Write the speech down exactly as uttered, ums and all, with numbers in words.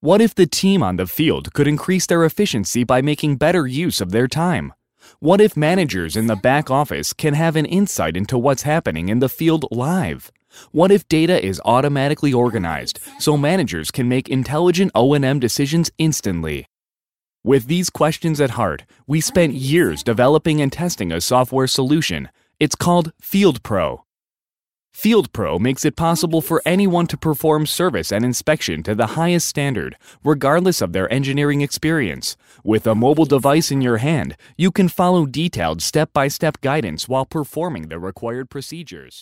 What if the team on the field could increase their efficiency by making better use of their time? What if managers in the back office can have an insight into what's happening in the field live? What if data is automatically organized so managers can make intelligent O and M decisions instantly? With these questions at heart, we spent years developing and testing a software solution. It's called FieldPro. FieldPro makes it possible for anyone to perform service and inspection to the highest standard, regardless of their engineering experience. With a mobile device in your hand, you can follow detailed step-by-step guidance while performing the required procedures.